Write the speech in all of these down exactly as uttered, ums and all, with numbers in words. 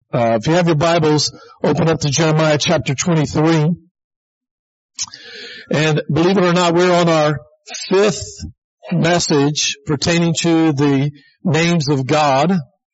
Uh, if you have your Bibles, open up to Jeremiah chapter twenty-three. And believe it or not, we're on our fifth message pertaining to the names of God.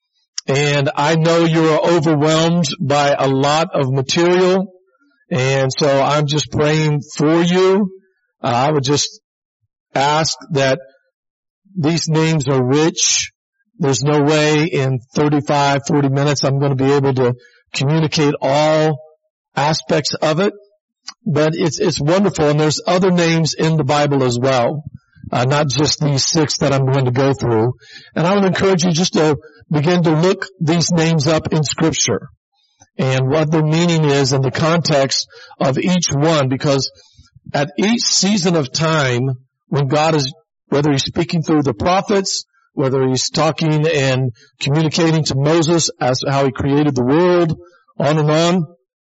And I know you're overwhelmed by a lot of material. And so I'm just praying for you. Uh, I would just ask that these names are rich. There's no way in thirty-five, forty minutes I'm going to be able to communicate all aspects of it. But it's, it's wonderful. And there's other names in the Bible as well. Uh, not just these six that I'm going to go through. And I would encourage you just to begin to look these names up in Scripture and what their meaning is in the context of each one, because at each season of time, when God is, whether He's speaking through the prophets, whether He's talking and communicating to Moses as how He created the world, on and on,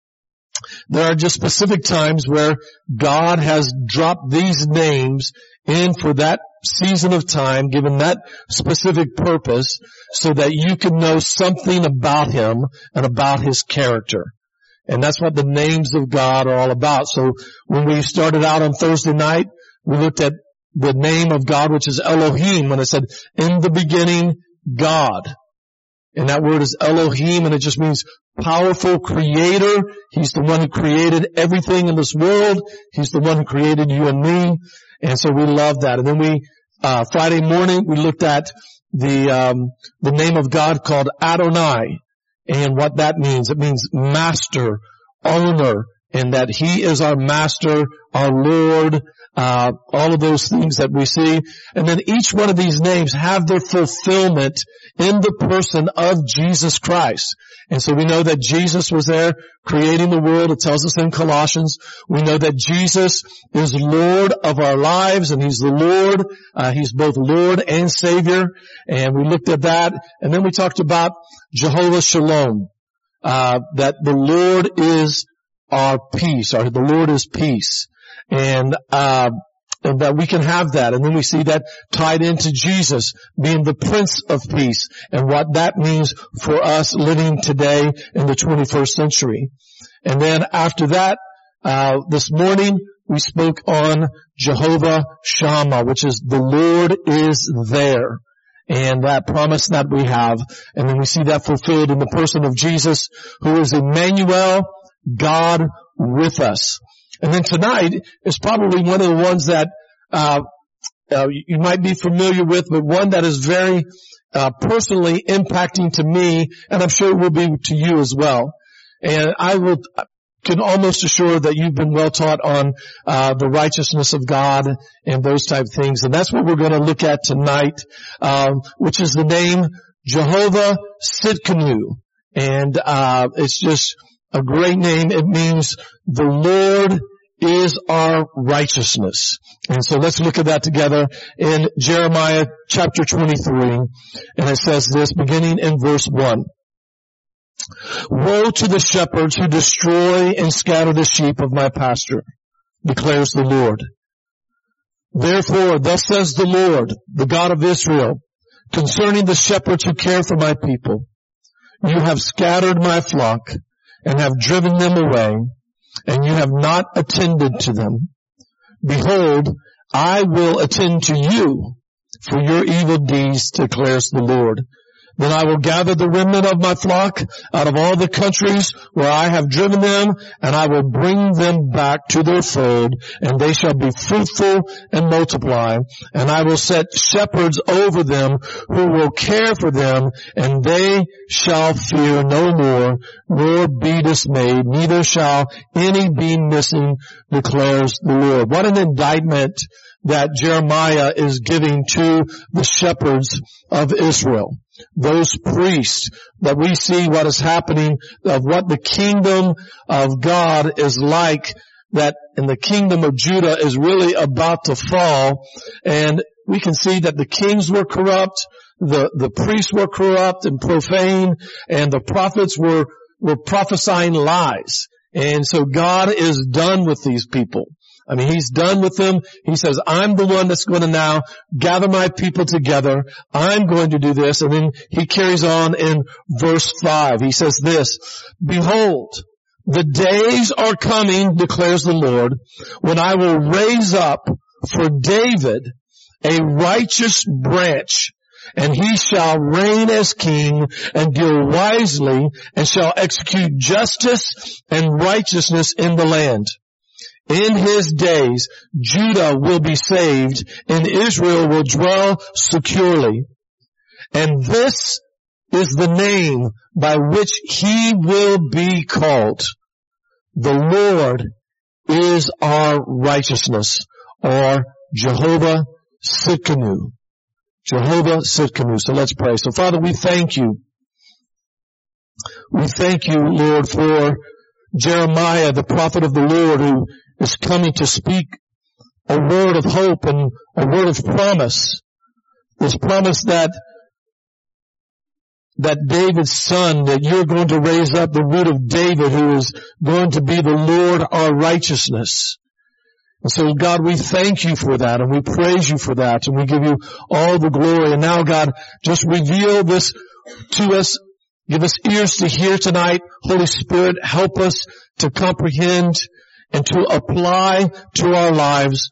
there are just specific times where God has dropped these names in for that season of time, given that specific purpose, so that you can know something about Him and about His character. And that's what the names of God are all about. So when we started out on Thursday night, we looked at the name of God, which is Elohim, when it said, in the beginning, God. And that word is Elohim, and it just means powerful creator. He's the one who created everything in this world. He's the one who created you and me. And so we love that. And then we, uh, Friday morning, we looked at the, um, the name of God called Adonai and what that means. It means master, owner, and that He is our master, our Lord, uh, all of those things that we see. And then each one of these names have their fulfillment in the person of Jesus Christ. And so we know that Jesus was there creating the world. It tells us in Colossians. We know that Jesus is Lord of our lives, and He's the Lord. Uh, He's both Lord and Savior. And we looked at that. And then we talked about Jehovah Shalom, uh, that the Lord is our peace, or the Lord is peace. And, uh, and that we can have that. And then we see that tied into Jesus being the Prince of Peace and what that means for us living today in the twenty-first century. And then after that, uh, this morning we spoke on Jehovah Shammah, which is the Lord is there. And that promise that we have. And then we see that fulfilled in the person of Jesus, who is Emmanuel, God with us. And then tonight is probably one of the ones that uh, uh you might be familiar with, but one that is very uh personally impacting to me, and I'm sure it will be to you as well. And I will can almost assure that you've been well taught on uh the righteousness of God and those type of things. And that's what we're going to look at tonight, um, which is the name Jehovah Tsidkenu. And uh it's just a great name. It means the Lord is our righteousness. And so let's look at that together in Jeremiah chapter twenty-three. And it says this, beginning in verse one. Woe to the shepherds who destroy and scatter the sheep of my pasture, declares the Lord. Therefore, thus says the Lord, the God of Israel, concerning the shepherds who care for my people. You have scattered my flock and have driven them away, and you have not attended to them. Behold, I will attend to you for your evil deeds, declares the Lord. Then I will gather the remnant of my flock out of all the countries where I have driven them, and I will bring them back to their fold, and they shall be fruitful and multiply. And I will set shepherds over them who will care for them, and they shall fear no more, nor be dismayed, neither shall any be missing, declares the Lord. What an indictment that Jeremiah is giving to the shepherds of Israel. Those priests that we see what is happening, of what the kingdom of God is like, that in the kingdom of Judah is really about to fall. And we can see that the kings were corrupt, the, the priests were corrupt and profane, and the prophets were, were prophesying lies. And so God is done with these people. I mean, he's done with them. He says, I'm the one that's going to now gather my people together. I'm going to do this. And then he carries on in verse five. He says this, behold, the days are coming, declares the Lord, when I will raise up for David a righteous branch, and he shall reign as king and deal wisely and shall execute justice and righteousness in the land. In his days, Judah will be saved and Israel will dwell securely. And this is the name by which he will be called. The Lord is our righteousness, or Jehovah Tsidkenu. Jehovah Tsidkenu. So let's pray. So Father, we thank you. We thank you, Lord, for Jeremiah, the prophet of the Lord, who is coming to speak a word of hope and a word of promise. This promise that that David's son, that you're going to raise up the root of David, who is going to be the Lord our righteousness. And so, God, we thank you for that, and we praise you for that, and we give you all the glory. And now, God, just reveal this to us. Give us ears to hear tonight. Holy Spirit, help us to comprehend and to apply to our lives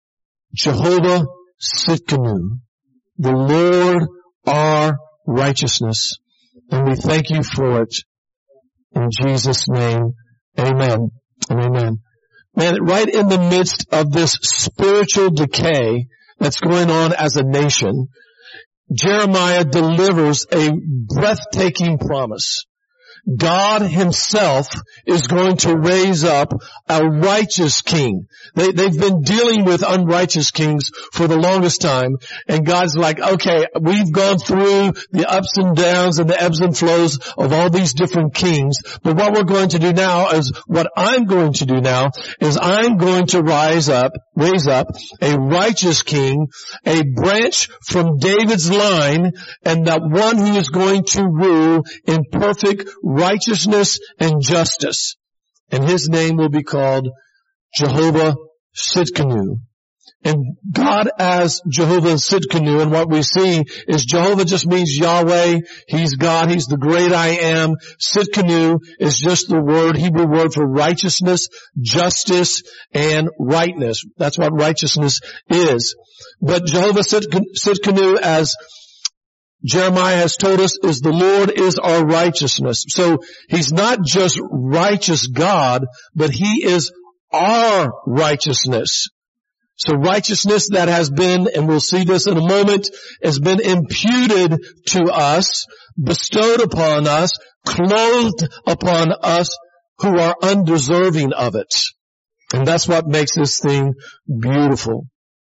Jehovah Tsidkenu, the Lord our righteousness. And we thank you for it. In Jesus' name, amen and amen. Man, right in the midst of this spiritual decay that's going on as a nation, Jeremiah delivers a breathtaking promise. God himself is going to raise up a righteous king. They, they've been dealing with unrighteous kings for the longest time, and God's like, okay, we've gone through the ups and downs and the ebbs and flows of all these different kings, but what we're going to do now is, what I'm going to do now is I'm going to rise up, raise up a righteous king, a branch from David's line, and that one who is going to rule in perfect righteousness and justice. And his name will be called Jehovah Tsidkenu. And God as Jehovah Tsidkenu, and what we see is Jehovah just means Yahweh. He's God. He's the great I am. Tsidkenu is just the word, Hebrew word for righteousness, justice, and rightness. That's what righteousness is. But Jehovah Tsidkenu, as Jeremiah has told us, is the Lord is our righteousness. So he's not just righteous God, but he is our righteousness. So righteousness that has been, and we'll see this in a moment, has been imputed to us, bestowed upon us, clothed upon us who are undeserving of it. And that's what makes this thing beautiful.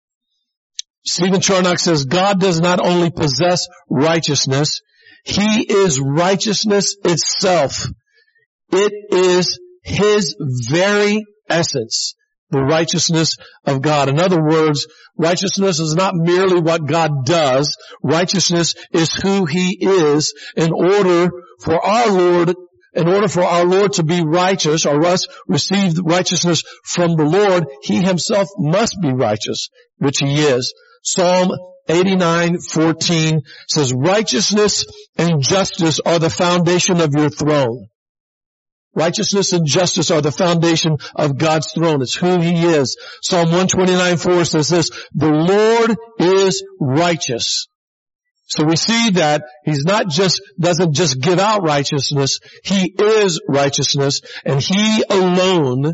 Stephen Charnock says, God does not only possess righteousness, he is righteousness itself. It is his very essence, the righteousness of God. In other words, righteousness is not merely what God does. Righteousness is who he is. In order for our Lord, in order for our Lord to be righteous, or us receive righteousness from the Lord, he himself must be righteous, which he is. Psalm eighty-nine fourteen says, righteousness and justice are the foundation of your throne. Righteousness and justice are the foundation of God's throne. It's who he is. Psalm one twenty-nine four says this, the Lord is righteous. So we see that he's not just, doesn't just give out righteousness, he is righteousness, and he alone,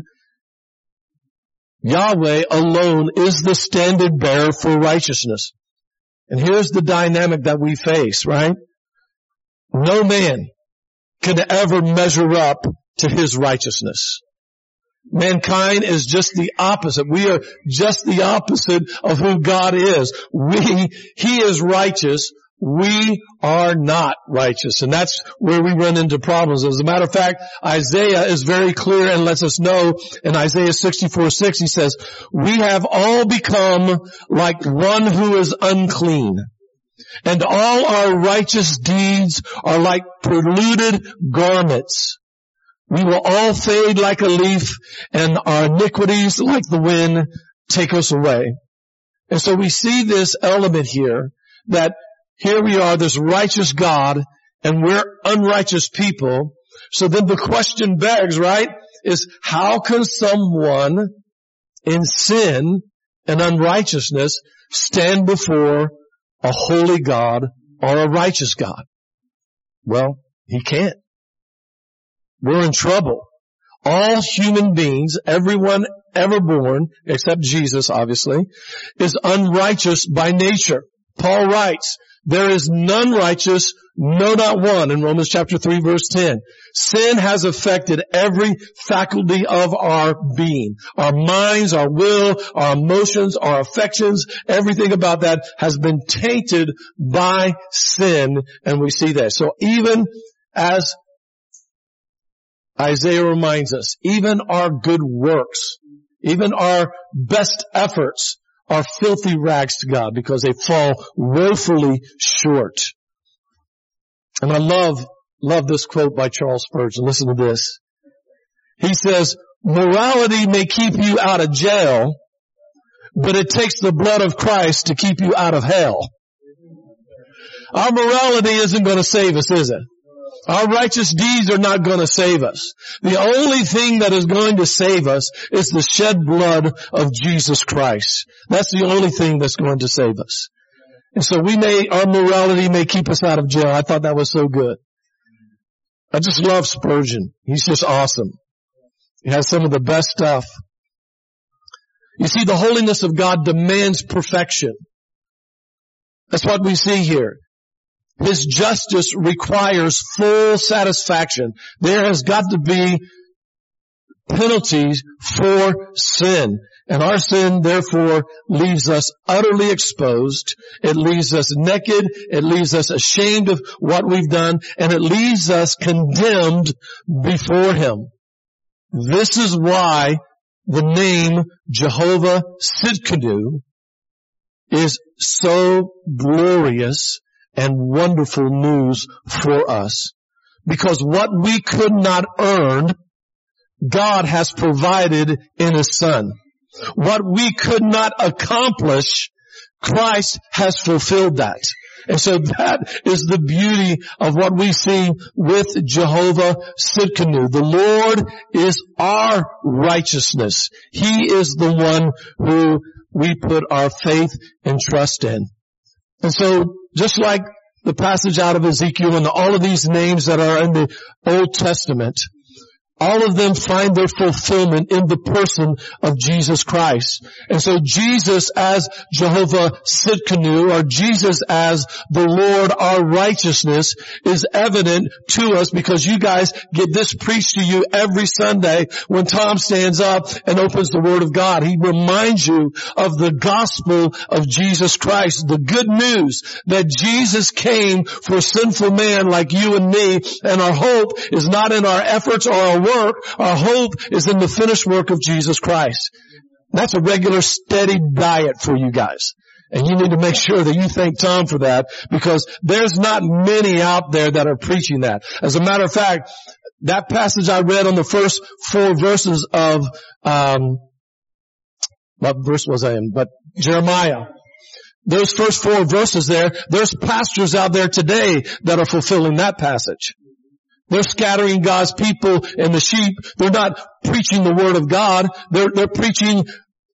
Yahweh alone, is the standard bearer for righteousness. And here's the dynamic that we face, right? No man can ever measure up to his righteousness. Mankind is just the opposite. We are just the opposite of who God is. We, he is righteous. We are not righteous. And that's where we run into problems. As a matter of fact, Isaiah is very clear and lets us know in Isaiah sixty-four six, he says, we have all become like one who is unclean, and all our righteous deeds are like polluted garments. We will all fade like a leaf, and our iniquities, like the wind, take us away. And so we see this element here, that here we are, this righteous God, and we're unrighteous people. So then the question begs, right, is how can someone in sin and unrighteousness stand before a holy God or a righteous God? Well, he can't. We're in trouble. All human beings, everyone ever born, except Jesus obviously, is unrighteous by nature. Paul writes, there is none righteous, no not one, in Romans chapter three verse ten. Sin has affected every faculty of our being. Our minds, our will, our emotions, our affections, everything about that has been tainted by sin, and we see that. So even as Isaiah reminds us, even our good works, even our best efforts are filthy rags to God because they fall woefully short. And I love, love this quote by Charles Spurgeon. Listen to this. He says, morality may keep you out of jail, but it takes the blood of Christ to keep you out of hell. Our morality isn't going to save us, is it? Our righteous deeds are not going to save us. The only thing that is going to save us is the shed blood of Jesus Christ. That's the only thing that's going to save us. And so we may, our morality may keep us out of jail. I thought that was so good. I just love Spurgeon. He's just awesome. He has some of the best stuff. You see, the holiness of God demands perfection. That's what we see here. His justice requires full satisfaction. There has got to be penalties for sin. And our sin, therefore, leaves us utterly exposed. It leaves us naked. It leaves us ashamed of what we've done. And it leaves us condemned before Him. This is why the name Jehovah Sidkenu is so glorious and wonderful news for us. Because what we could not earn, God has provided in His Son. What we could not accomplish, Christ has fulfilled that. And so that is the beauty of what we see with Jehovah Sidkenu. The Lord is our righteousness. He is the one who we put our faith and trust in. And so just like the passage out of Ezekiel and all of these names that are in the Old Testament, all of them find their fulfillment in the person of Jesus Christ. And so Jesus as Jehovah Sidkenu, or Jesus as the Lord our righteousness, is evident to us because you guys get this preached to you every Sunday when Tom stands up and opens the Word of God. He reminds you of the gospel of Jesus Christ, the good news that Jesus came for sinful man like you and me, and our hope is not in our efforts or our work. Our hope is in the finished work of Jesus Christ. That's a regular steady diet for you guys. And you need to make sure that you thank Tom for that, because there's not many out there that are preaching that. As a matter of fact, that passage I read on the first four verses of, um, what verse was I in? But Jeremiah. Those first four verses there, there's pastors out there today that are fulfilling that passage. They're scattering God's people and the sheep. They're not preaching the Word of God. They're, they're preaching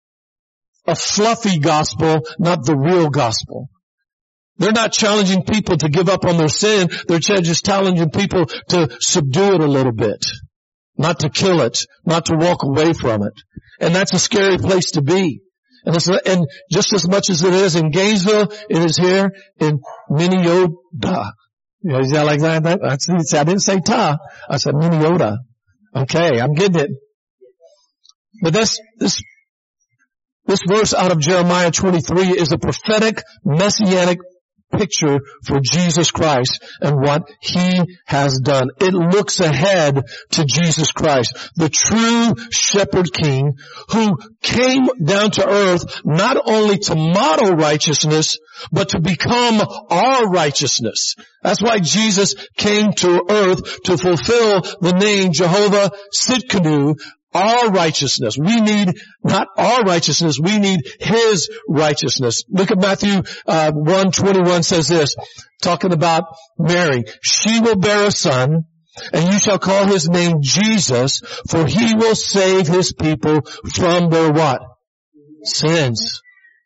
a fluffy gospel, not the real gospel. They're not challenging people to give up on their sin. They're just challenging people to subdue it a little bit. Not to kill it. Not to walk away from it. And that's a scary place to be. And, it's, and just as much as it is in Gainesville, it is here in Minneota. You know, is that like that? that I didn't say ta. I said Minneota. Okay, I'm getting it. But this, this, this verse out of Jeremiah twenty-three is a prophetic, messianic picture for Jesus Christ and what He has done. It looks ahead to Jesus Christ, the true Shepherd King who came down to earth not only to model righteousness, but to become our righteousness. That's why Jesus came to earth to fulfill the name Jehovah Tsidkenu, our righteousness. We need not our righteousness, we need His righteousness. Look at Matthew uh, one twenty-one says this, talking about Mary. She will bear a son, and you shall call his name Jesus, for he will save his people from their what? Sins.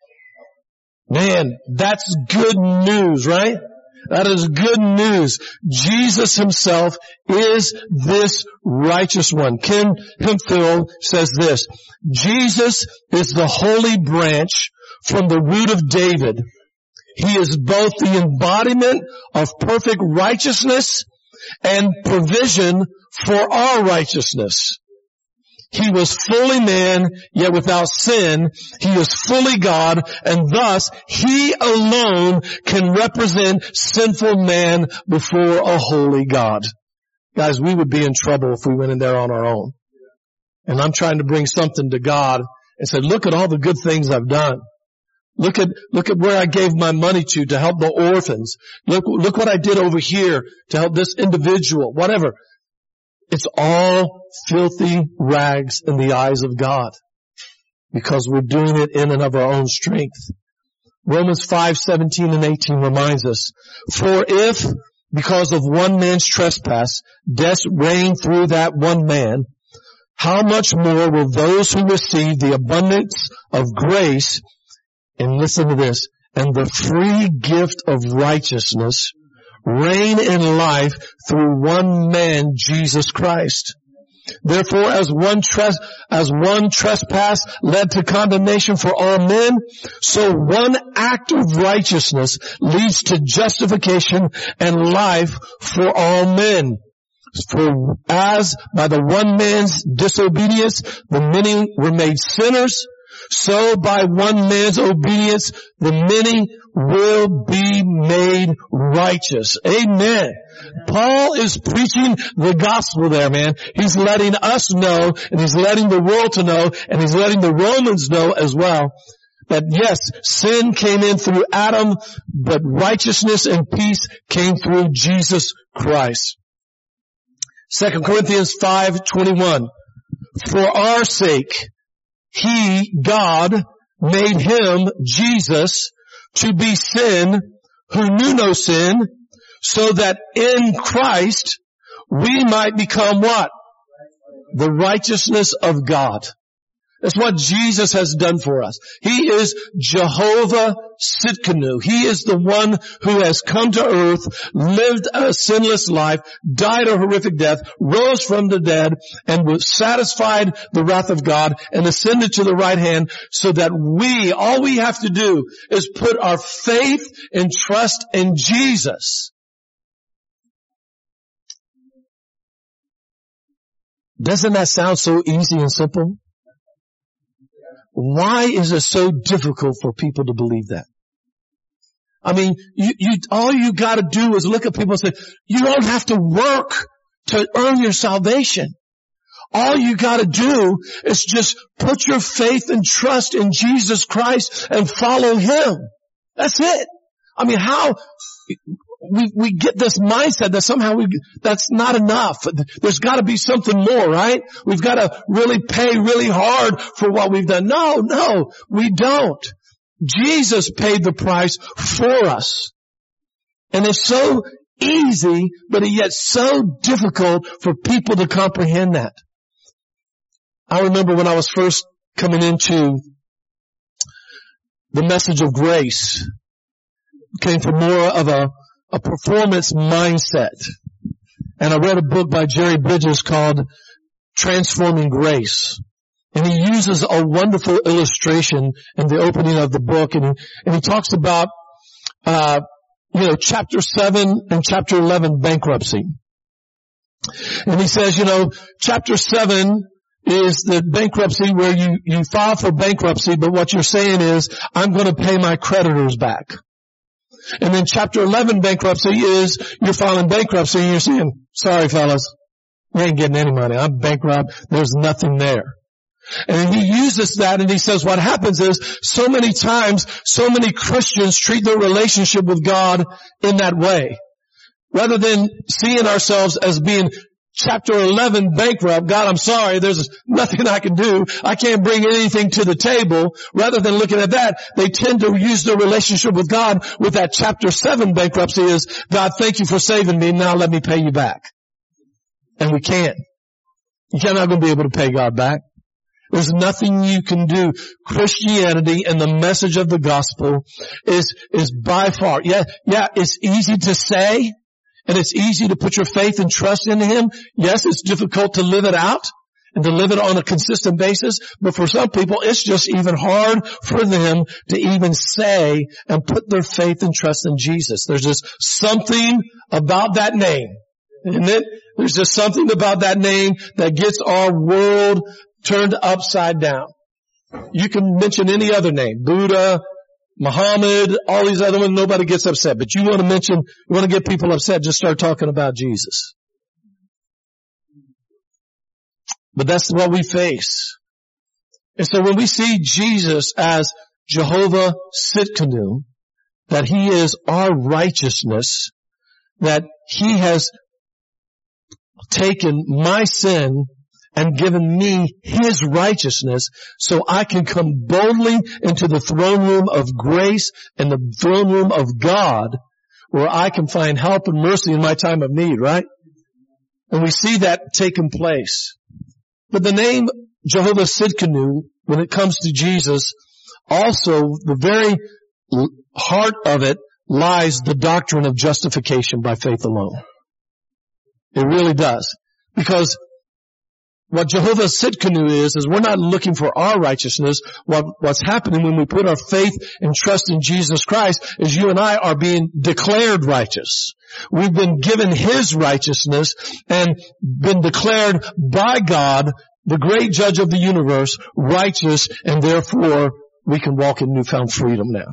Man, that's good news, right? That is good news. Jesus Himself is this righteous one. Ken Hemphill says this, Jesus is the holy branch from the root of David. He is both the embodiment of perfect righteousness and provision for our righteousness. He was fully man, yet without sin. He is fully God, and thus He alone can represent sinful man before a holy God. Guys, we would be in trouble if we went in there on our own. And I'm trying to bring something to God and say, look at all the good things I've done. Look at, look at where I gave my money to, to help the orphans. Look, look what I did over here to help this individual, whatever. It's all filthy rags in the eyes of God because we're doing it in and of our own strength. Romans five seventeen and eighteen reminds us, for if, because of one man's trespass, death reigned through that one man, how much more will those who receive the abundance of grace, and listen to this, and the free gift of righteousness reign in life through one man, Jesus Christ. Therefore, as one tres- as one trespass led to condemnation for all men, so one act of righteousness leads to justification and life for all men. For as by the one man's disobedience the many were made sinners, so by one man's obedience the many will be made righteous. Amen. Paul is preaching the gospel there, man. He's letting us know, and he's letting the world to know, and he's letting the Romans know as well, that yes, sin came in through Adam, but righteousness and peace came through Jesus Christ. Second Corinthians five twenty-one. For our sake, He, God, made Him, Jesus, to be sin who knew no sin, so that in Christ we might become what? The righteousness of God. That's what Jesus has done for us. He is Jehovah Tsidkenu. He is the one who has come to earth, lived a sinless life, died a horrific death, rose from the dead, and was satisfied the wrath of God, and ascended to the right hand, so that we, all we have to do is put our faith and trust in Jesus. Doesn't that sound so easy and simple? Why is it so difficult for people to believe that? I mean, you, you, all you gotta do is look at people and say, you don't have to work to earn your salvation. All you gotta do is just put your faith and trust in Jesus Christ and follow Him. That's it. I mean, how, we, we get this mindset that somehow we, that's not enough. There's gotta be something more, right? We've gotta really pay really hard for what we've done. No, no, we don't. Jesus paid the price for us. And it's so easy, but yet so difficult for people to comprehend that. I remember when I was first coming into the message of grace, came from more of a a performance mindset. And I read a book by Jerry Bridges called Transforming Grace. And he uses a wonderful illustration in the opening of the book. And he, and he talks about, uh, you know, chapter seven and chapter eleven bankruptcy. And he says, you know, chapter seven is the bankruptcy where you, you file for bankruptcy, but what you're saying is, I'm going to pay my creditors back. And then chapter eleven bankruptcy is you're filing bankruptcy and you're saying, sorry fellas, we ain't getting any money. I'm bankrupt. There's nothing there. And he uses that and he says what happens is so many times, so many Christians treat their relationship with God in that way. Rather than seeing ourselves as being chapter eleven bankrupt, God, I'm sorry, there's nothing I can do. I can't bring anything to the table. Rather than looking at that, they tend to use their relationship with God with that chapter seven bankruptcy is, God, thank you for saving me. Now let me pay you back. And we can't. You're not going to be able to pay God back. There's nothing you can do. Christianity and the message of the gospel is, is by far, yeah, yeah, it's easy to say. And it's easy to put your faith and trust in Him. Yes, it's difficult to live it out and to live it on a consistent basis. But for some people, it's just even hard for them to even say and put their faith and trust in Jesus. There's just something about that name, isn't it? There's just something about that name that gets our world turned upside down. You can mention any other name, Buddha, Muhammad, all these other ones, nobody gets upset. But you want to mention, you want to get people upset, just start talking about Jesus. But that's what we face. And so when we see Jesus as Jehovah Tsidkenu, that He is our righteousness, that He has taken my sin and given me His righteousness so I can come boldly into the throne room of grace and the throne room of God where I can find help and mercy in my time of need, right? And we see that taking place. But the name Jehovah Tsidkenu, when it comes to Jesus, also the very heart of it lies the doctrine of justification by faith alone. It really does. Because what Jehovah Tsidkenu is, is we're not looking for our righteousness. What, what's happening when we put our faith and trust in Jesus Christ is you and I are being declared righteous. We've been given His righteousness and been declared by God, the great judge of the universe, righteous, and therefore we can walk in newfound freedom now.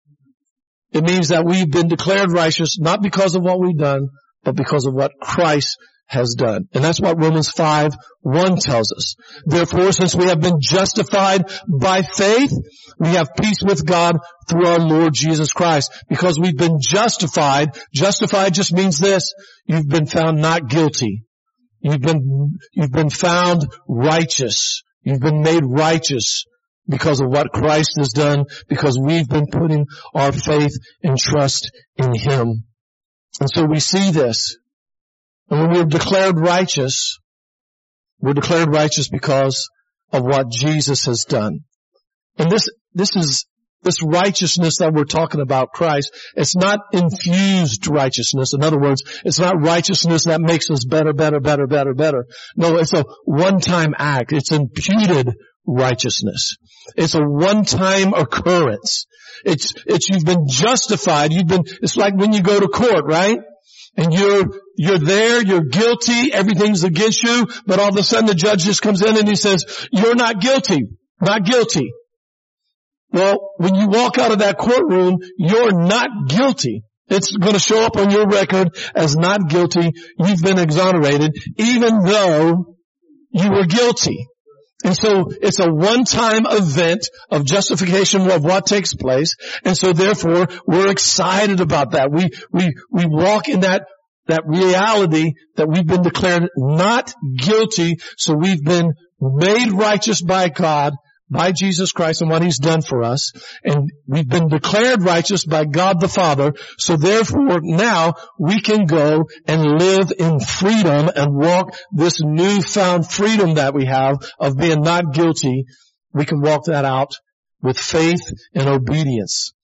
It means that we've been declared righteous not because of what we've done, but because of what Christ has done. And that's what Romans five one tells us. Therefore, since we have been justified by faith, we have peace with God through our Lord Jesus Christ. Because we've been justified. Justified just means this. You've been found not guilty. You've been, you've been found righteous. You've been made righteous because of what Christ has done, because we've been putting our faith and trust in Him. And so we see this. And when we're declared righteous, we're declared righteous because of what Jesus has done. And this, this is, this righteousness that we're talking about, Christ, it's not infused righteousness. In other words, it's not righteousness that makes us better, better, better, better, better. No, it's a one-time act. It's imputed righteousness. It's a one-time occurrence. It's, it's, you've been justified. You've been, it's like when you go to court, right? And you're, you're there, you're guilty, everything's against you, but all of a sudden the judge just comes in and he says, you're not guilty, not guilty. Well, when you walk out of that courtroom, you're not guilty. It's going to show up on your record as not guilty. You've been exonerated, even though you were guilty. And so it's a one-time event of justification of what takes place. And so therefore, we're excited about that. We, we, we walk in that, that reality that we've been declared not guilty. So we've been made righteous by God, by Jesus Christ and what He's done for us. And we've been declared righteous by God the Father. So therefore now we can go and live in freedom and walk this newfound freedom that we have of being not guilty. We can walk that out with faith and obedience.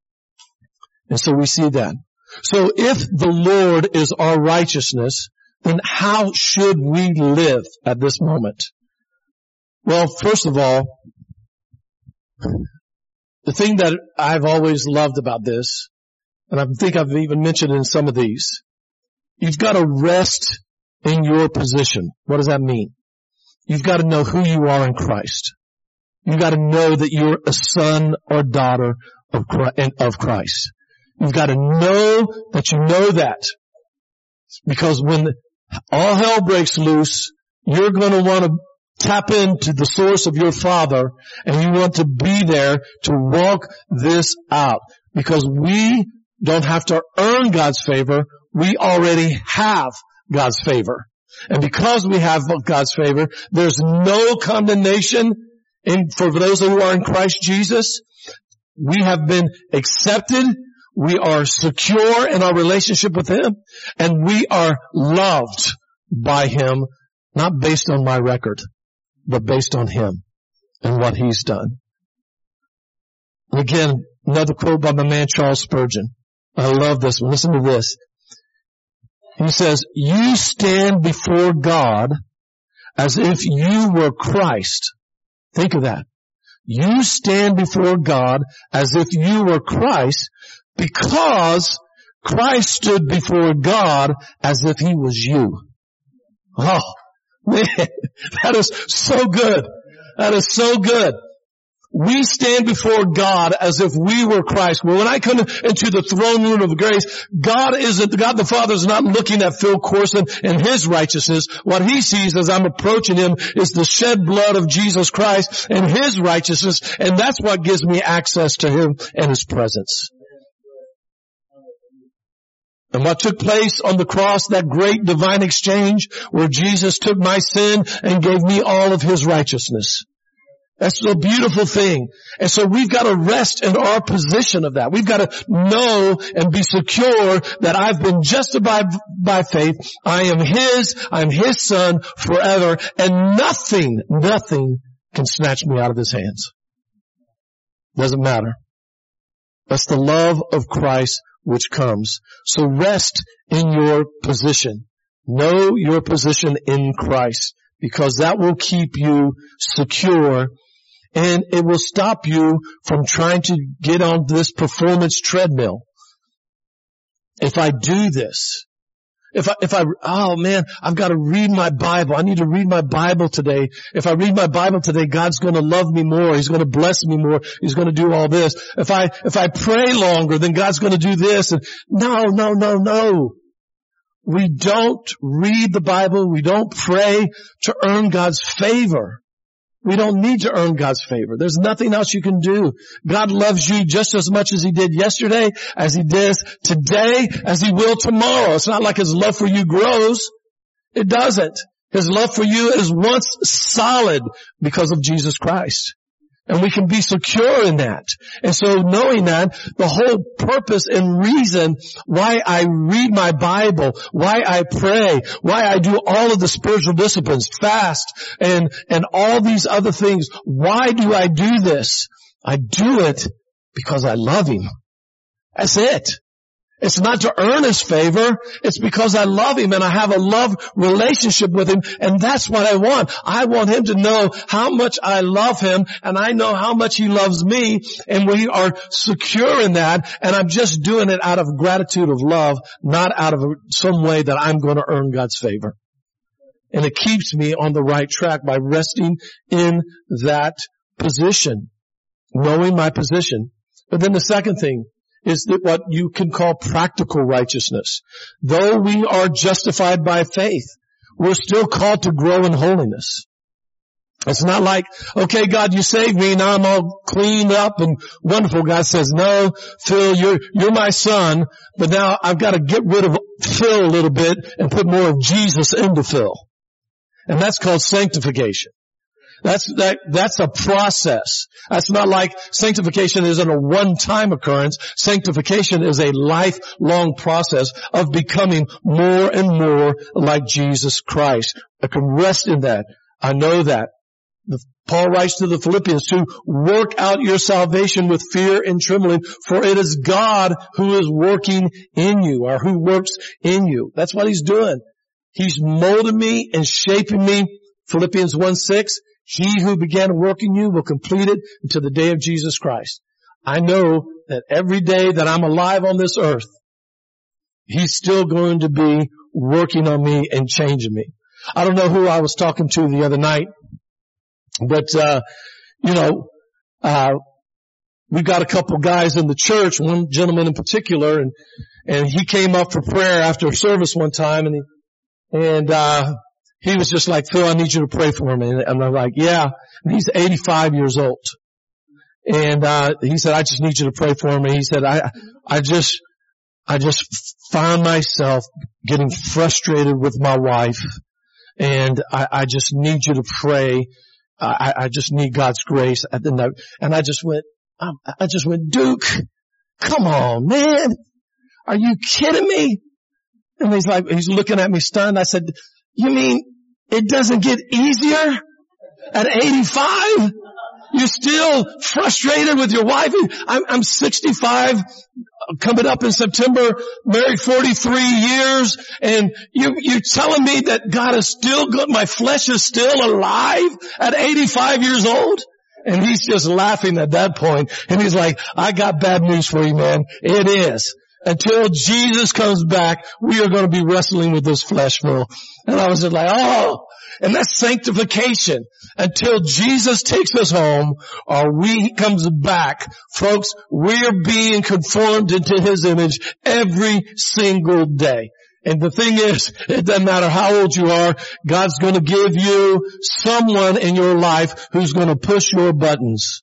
And so we see that. So if the Lord is our righteousness, then how should we live at this moment? Well, first of all, the thing that I've always loved about this, and I think I've even mentioned in some of these, you've got to rest in your position. What does that mean? You've got to know who you are in Christ. You've got to know that you're a son or daughter of Christ. You've got to know that you know that. Because when all hell breaks loose, you're going to want to tap into the source of your Father, and you want to be there to walk this out. Because we don't have to earn God's favor. We already have God's favor. And because we have God's favor, there's no condemnation in, for those who are in Christ Jesus. We have been accepted. We are secure in our relationship with Him. And we are loved by Him, not based on my record, but based on Him and what He's done. And again, another quote by my man Charles Spurgeon. I love this one. Listen to this. He says, you stand before God as if you were Christ. Think of that. You stand before God as if you were Christ because Christ stood before God as if He was you. Oh, man, that is so good. That is so good. We stand before God as if we were Christ. Well, when I come into the throne room of grace, God isn't, God the Father is not looking at Phil Corson and his righteousness. What He sees as I'm approaching Him is the shed blood of Jesus Christ and His righteousness, and that's what gives me access to Him and His presence. And what took place on the cross, that great divine exchange where Jesus took my sin and gave me all of His righteousness. That's a beautiful thing. And so we've got to rest in our position of that. We've got to know and be secure that I've been justified by faith. I am His. I'm His son forever. And nothing, nothing can snatch me out of His hands. Doesn't matter. That's the love of Christ which comes. So rest in your position. Know your position in Christ, because that will keep you secure. And it will stop you from trying to get on this performance treadmill. If I do this, if I, if I, oh man, I've got to read my Bible. I need to read my Bible today. If I read my Bible today, God's going to love me more. He's going to bless me more. He's going to do all this. If I, if I pray longer, then God's going to do this. And no, no, no, no. We don't read the Bible. We don't pray to earn God's favor. We don't need to earn God's favor. There's nothing else you can do. God loves you just as much as He did yesterday, as He does today, as He will tomorrow. It's not like His love for you grows. It doesn't. His love for you is once solid because of Jesus Christ. And we can be secure in that. And so knowing that, the whole purpose and reason why I read my Bible, why I pray, why I do all of the spiritual disciplines, fast, and, and all these other things, why do I do this? I do it because I love Him. That's it. It's not to earn His favor. It's because I love Him and I have a love relationship with Him, and that's what I want. I want Him to know how much I love Him, and I know how much He loves me, and we are secure in that, and I'm just doing it out of gratitude of love, not out of some way that I'm going to earn God's favor. And it keeps me on the right track by resting in that position, knowing my position. But then the second thing is that what you can call practical righteousness. Though we are justified by faith, we're still called to grow in holiness. It's not like, okay, God, you saved me, now I'm all cleaned up and wonderful. God says, no, Phil, you're, you're my son, but now I've got to get rid of Phil a little bit and put more of Jesus into Phil. And that's called sanctification. That's, that, that's a process. That's not like sanctification isn't a one-time occurrence. Sanctification is a lifelong process of becoming more and more like Jesus Christ. I can rest in that. I know that. The, Paul writes to the Philippians to work out your salvation with fear and trembling, for it is God who is working in you, or who works in you. That's what He's doing. He's molding me and shaping me. Philippians one six. He who began to work in you will complete it until the day of Jesus Christ. I know that every day that I'm alive on this earth, He's still going to be working on me and changing me. I don't know who I was talking to the other night, but, uh, you know, uh, we've got a couple guys in the church, one gentleman in particular, and, and he came up for prayer after service one time, and he, and, uh, he was just like, Phil, I need you to pray for me. And I'm like, yeah. And he's eighty-five years old. And, uh, he said, I just need you to pray for me. He said, I, I just, I just found myself getting frustrated with my wife, and I, I just need you to pray. I, I just need God's grace. And I just went, I just went, Duke, come on, man. Are you kidding me? And he's like, he's looking at me stunned. I said, you mean it doesn't get easier at eighty-five? You're still frustrated with your wife? I'm, I'm sixty-five, coming up in September, married forty-three years, and you, you're telling me that God is still good, my flesh is still alive at eighty-five years old? And he's just laughing at that point, and he's like, I got bad news for you, man. It is. Until Jesus comes back, we are going to be wrestling with this flesh, Phil. And I was just like, oh, and that's sanctification. Until Jesus takes us home or we comes back, folks, we're being conformed into His image every single day. And the thing is, it doesn't matter how old you are, God's going to give you someone in your life who's going to push your buttons.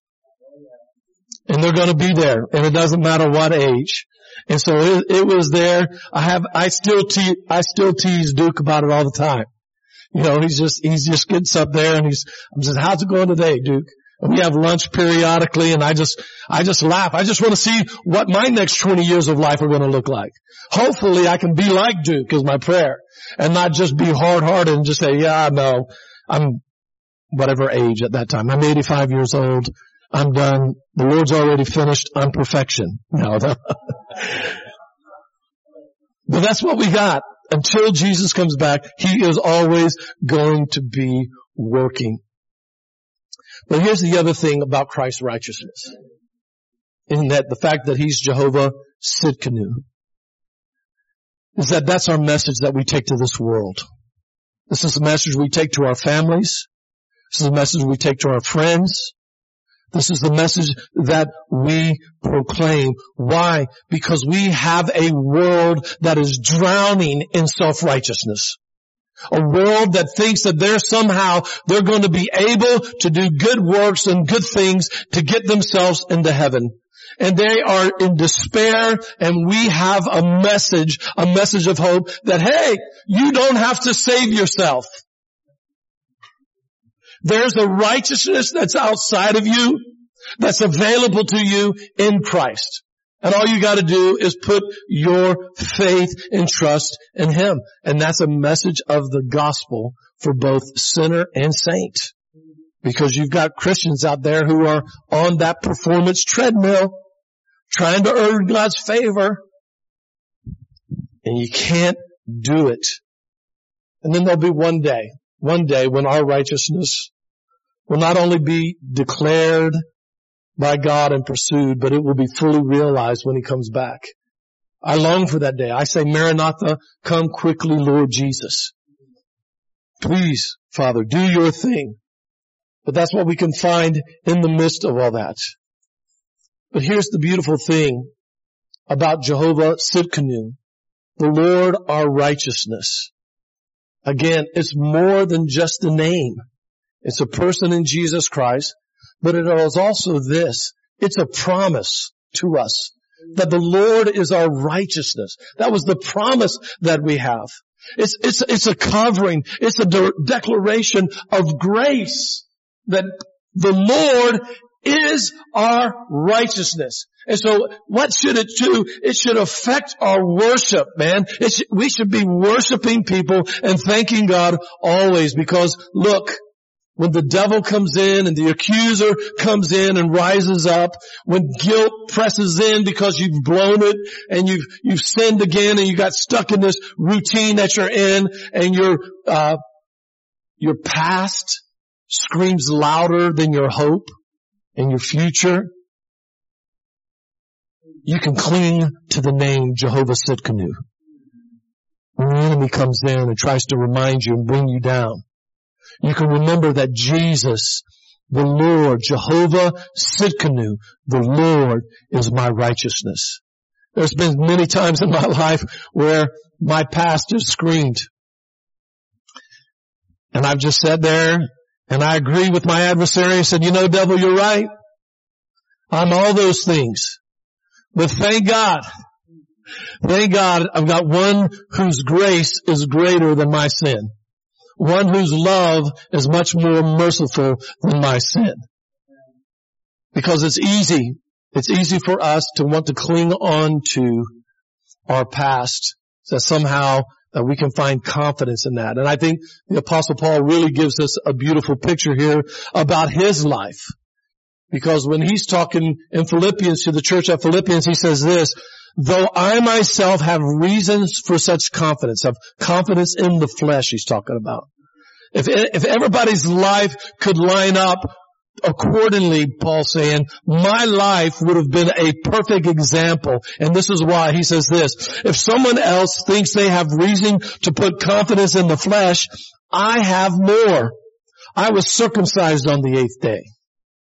And they're going to be there. And it doesn't matter what age. And so it, it was there. I have, I still te- I still tease Duke about it all the time. You know, he's just, he's just gets up there and he's, I'm just, how's it going today, Duke? And we have lunch periodically, and I just, I just laugh. I just want to see what my next twenty years of life are going to look like. Hopefully I can be like Duke is my prayer, and not just be hard-hearted and just say, yeah, no, I'm whatever age at that time. I'm eighty-five years old. I'm done. The Lord's already finished. I'm perfection. No, no. But that's what we got. Until Jesus comes back, He is always going to be working. But here's the other thing about Christ's righteousness. In that the fact that He's Jehovah Sidkenu. Is that that's our message that we take to this world. This is the message we take to our families. This is the message we take to our friends. This is the message that we proclaim. Why? Because we have a world that is drowning in self-righteousness. A world that thinks that they're somehow, they're going to be able to do good works and good things to get themselves into heaven. And they are in despair, and we have a message, a message of hope that, hey, you don't have to save yourself. There's a righteousness that's outside of you, that's available to you in Christ. And all you got to do is put your faith and trust in Him. And that's a message of the gospel for both sinner and saint. Because you've got Christians out there who are on that performance treadmill, trying to earn God's favor. And you can't do it. And then there'll be one day, one day when our righteousness will not only be declared by God and pursued, but it will be fully realized when He comes back. I long for that day. I say, Maranatha, come quickly, Lord Jesus. Please, Father, do your thing. But that's what we can find in the midst of all that. But here's the beautiful thing about Jehovah Sidkenu, the Lord our righteousness. Again, it's more than just a name. It's a person in Jesus Christ, but it is also this. It's a promise to us that the Lord is our righteousness. That was the promise that we have. It's, it's, it's a covering. It's a de- declaration of grace that the Lord is our righteousness. And so what should it do? It should affect our worship, man. It should, we should be worshiping people and thanking God always, because look, when the devil comes in and the accuser comes in and rises up, when guilt presses in because you've blown it and you've, you've sinned again and you got stuck in this routine that you're in, and your, uh, your past screams louder than your hope and your future, you can cling to the name Jehovah Sidkenu. When the enemy comes in and tries to remind you and bring you down, you can remember that Jesus The Lord, Jehovah Sidkenu, the Lord is my righteousness. There's been many times in my life where my past has screamed. And I've just sat there and I agree with my adversary and said, you know, devil, you're right. I'm all those things. But thank God, thank God I've got one whose grace is greater than my sin. One whose love is much more merciful than my sin. Because it's easy. It's easy for us to want to cling on to our past. That somehow that we can find confidence in that. And I think the Apostle Paul really gives us a beautiful picture here about his life. Because when he's talking in Philippians to the church at Philippians, he says this, though I myself have reasons for such confidence, of confidence in the flesh he's talking about. If, if everybody's life could line up accordingly, Paul's saying, my life would have been a perfect example. And this is why he says this, if someone else thinks they have reason to put confidence in the flesh, I have more. I was circumcised on the eighth day.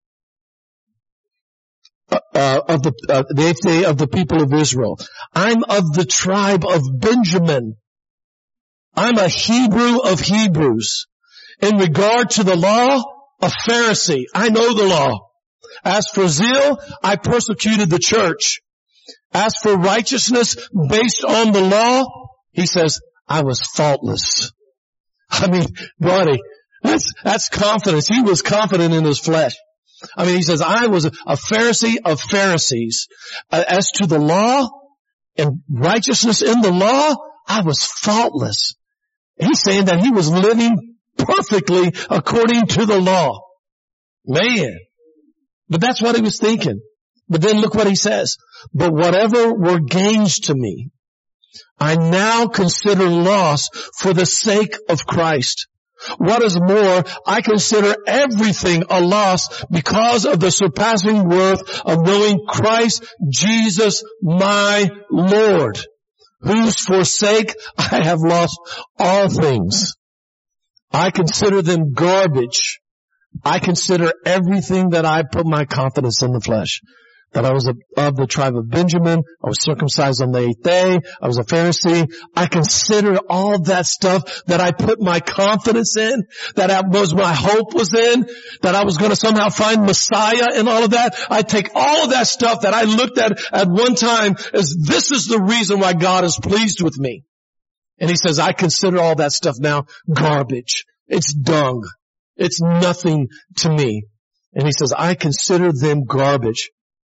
Uh, of the, uh, the eighth day of the people of Israel. I'm of the tribe of Benjamin. I'm a Hebrew of Hebrews. In regard to the law, a Pharisee. I know the law. As for zeal, I persecuted the church. As for righteousness based on the law, he says, I was faultless. I mean, buddy, that's, that's confidence. He was confident in his flesh. I mean, he says, I was a Pharisee of Pharisees. Uh, as to the law and righteousness in the law, I was faultless. He's saying that he was living perfectly according to the law. Man. But that's what he was thinking. But then look what he says. But whatever were gains to me, I now consider loss for the sake of Christ. What is more, I consider everything a loss because of the surpassing worth of knowing Christ Jesus my Lord, whose for sake I have lost all things. I consider them garbage. I consider everything that I put my confidence in the flesh. That I was of the tribe of Benjamin. I was circumcised on the eighth day. I was a Pharisee. I considered all that stuff that I put my confidence in, that I was my hope was in, that I was going to somehow find Messiah and all of that. I take all of that stuff that I looked at at one time as this is the reason why God is pleased with me. And he says, I consider all that stuff now garbage. It's dung. It's nothing to me. And he says, I consider them garbage.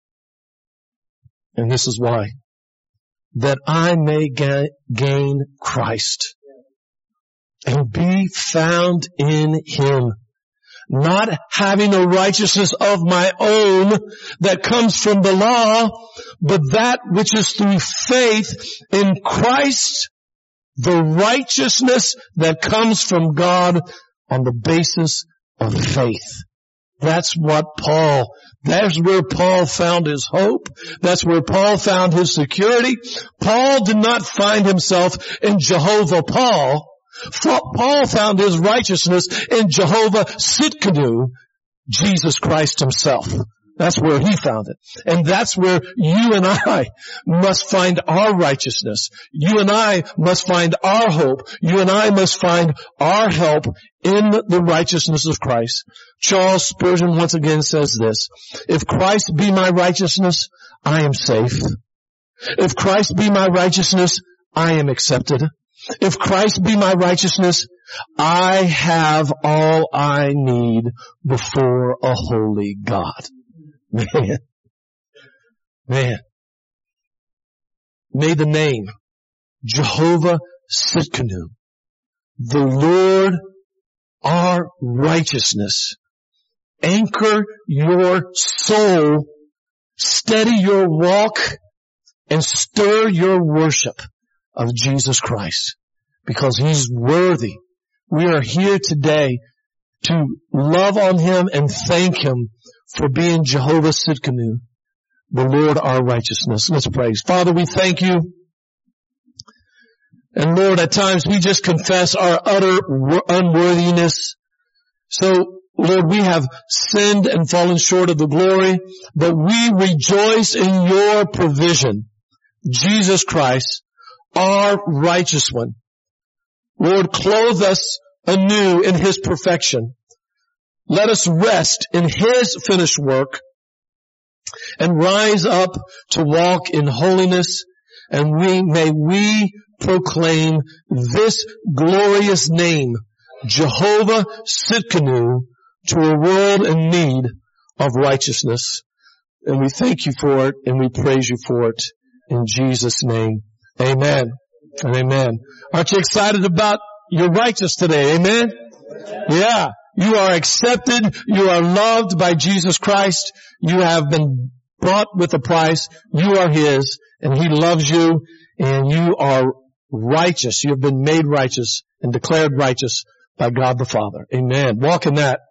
And this is why. That I may ga- gain Christ and be found in him, not having a righteousness of my own that comes from the law, but that which is through faith in Christ, the righteousness that comes from God on the basis of faith. That's what Paul, that's where Paul found his hope. That's where Paul found his security. Paul did not find himself in Jehovah Paul. Paul found his righteousness in Jehovah Sidkenu, Jesus Christ himself. That's where he found it. And that's where you and I must find our righteousness. You and I must find our hope. You and I must find our help in the righteousness of Christ. Charles Spurgeon once again says this, if Christ be my righteousness, I am safe. If Christ be my righteousness, I am accepted. If Christ be my righteousness, I have all I need before a holy God. Man, man, may the name Jehovah Sidkenu, the Lord our righteousness, anchor your soul, steady your walk, and stir your worship of Jesus Christ, because he's worthy. We are here today to love on him and thank him for being Jehovah Sidkenu, the Lord our righteousness. Let's praise. Father, we thank you. And Lord, at times we just confess our utter unworthiness. So Lord, we have sinned and fallen short of the glory, but we rejoice in your provision. Jesus Christ, our righteous one. Lord, clothe us anew in his perfection. Let us rest in his finished work and rise up to walk in holiness, and we may we proclaim this glorious name, Jehovah Tsidkenu, to a world in need of righteousness. And we thank you for it, and we praise you for it. In Jesus' name, amen and amen. Aren't you excited about your righteous today? Amen? Yeah. You are accepted. You are loved by Jesus Christ. You have been bought with a price. You are his, and he loves you, and you are righteous. You have been made righteous and declared righteous by God the Father. Amen. Walk in that.